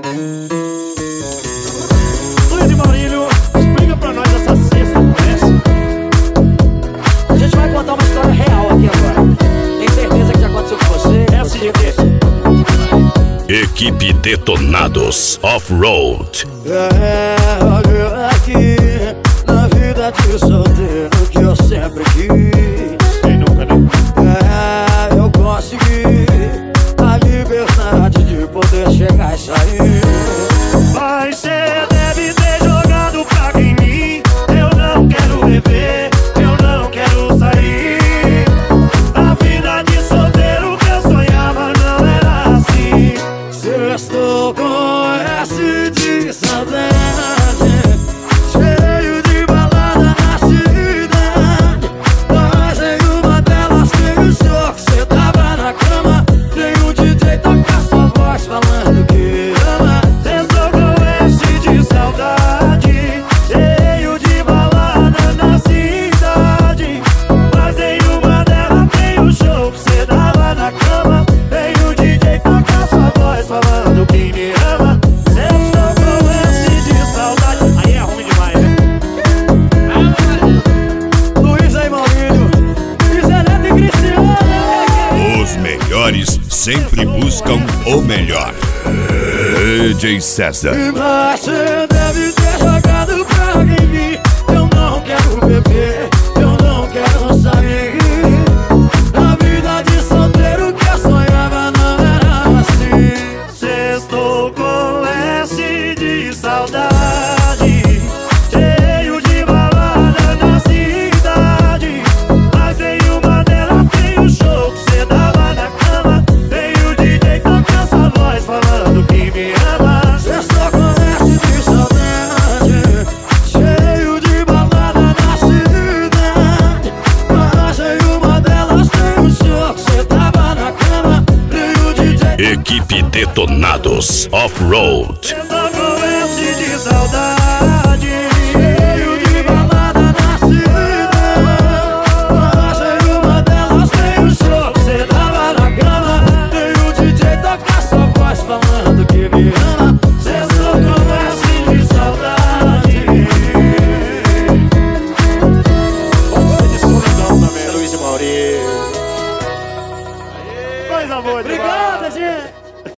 Luiz e Maurílio, explica pra nós essa sexta conversa. A gente vai contar uma história real aqui agora. Tem certeza que já aconteceu com você? É assim aqui. Equipe Detonados Off-Road. Olha aqui, na vida de solteiro que eu sempre quis. Quem nunca, né? Eu consegui a liberdade de poder chegar e sair. Mas cê deve ter jogado praga em mim. Eu não quero beber, eu não quero sair. A vida de solteiro que eu sonhava não era assim. Estou com S de saudade, cheio de balada na cidade. Mas em uma delas tem o show que cê tava na cama. Tem um DJ toca sua voz falando que ama. Estou com S de saudade, cheio de balada na cidade. Mas em uma delas tem o show que cê tava na cama. Tem o DJ toca sua voz falando que me ama. Estou com S de saudade. Aí é ruim demais, né? Luiz e Maurílio, Zé Neto e Cristiano. Os melhores sempre buscam o melhor. DJ César. Mas cê deve ter jogado praga em mim. Eu não quero beber, eu não quero sair. A vida de solteiro que eu sonhava não era assim. Estou com S de saudade, cheio de balada na cidade. Mas em uma delas tem o show que cê dava na cama. Tem o DJ toca essa voz falando que me ama. Estou com S de saudade, cheio de balada na cidade. Mas em uma delas tem o show que cê tava na cama. Tem o DJ. Equipe Detonados Off-Road.